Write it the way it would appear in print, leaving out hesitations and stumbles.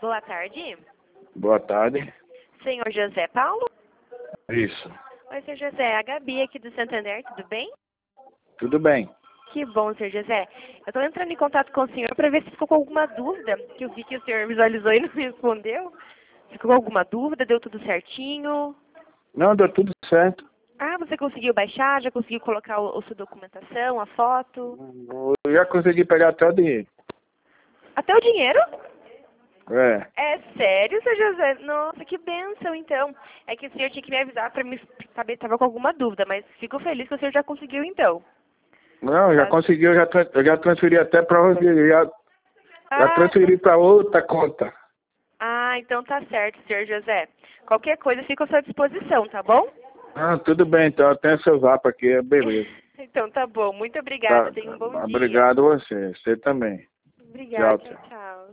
Boa tarde. Boa tarde. Senhor José Paulo? Isso. Oi, senhor José. A Gabi aqui do Santander, tudo bem? Tudo bem. Que bom, senhor José. Eu estou entrando em contato com o senhor para ver se ficou com alguma dúvida, que eu vi que o senhor visualizou e não respondeu. Ficou com alguma dúvida? Deu tudo certinho? Não, deu tudo certo. Ah, você conseguiu baixar? Já conseguiu colocar a sua documentação, a foto? Eu já consegui pegar até o dinheiro. Até o dinheiro? É. É sério, seu José? Nossa, que bênção, então. É que o senhor tinha que me avisar para me saber se estava com alguma dúvida, mas fico feliz que o senhor já conseguiu, então. Não, já consegui, eu já transferi até para você. Já transferi para outra conta. Então tá certo, senhor José. Qualquer coisa fica à sua disposição, tá bom? Ah, tudo bem, então. Eu tenho seu zap aqui, beleza. Então tá bom. Muito obrigada. Tá, Tenha um bom dia. obrigado a você. Você também. Obrigada. Tchau, tchau. Tchau, tchau.